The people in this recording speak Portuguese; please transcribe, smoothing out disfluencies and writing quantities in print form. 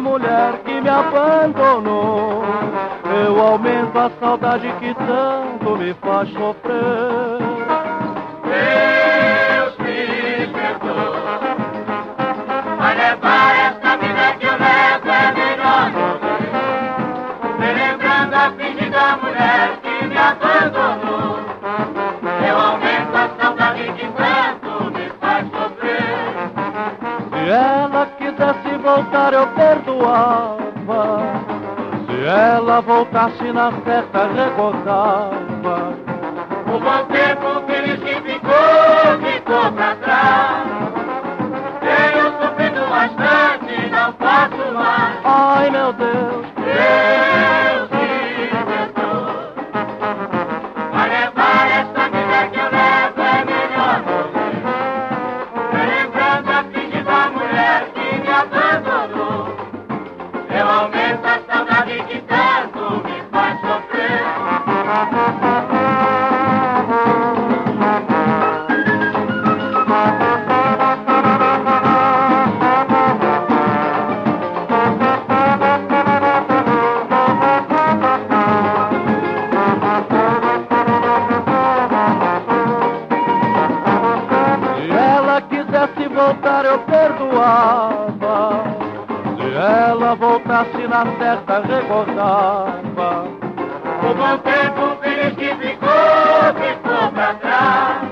mulher que me abandonou. Eu aumento a saudade que tanto me faz sofrer. Deus me perdoa, vai levar esta vida que eu levo é melhor morrer. Relembrando a fingida mulher que me abandonou. Eu aumento a saudade que tanto me faz sofrer. Se ela quisesse voltar eu perdoava. Se ela voltasse na festa recordava. O bom tempo feliz que ficou pra trás. Tenho sofrido bastante, não posso mais. Ai meu Deus, Deus me perdoa, vai levar esta vida que eu levo é melhor morrer. Relembrando a fingida mulher que me abandonou. Eu aumento a saudade que tanto me faz sofrer. Se voltar eu perdoava. Se ela voltasse na festa recordava. O bom tempo feliz que ficou pra trás.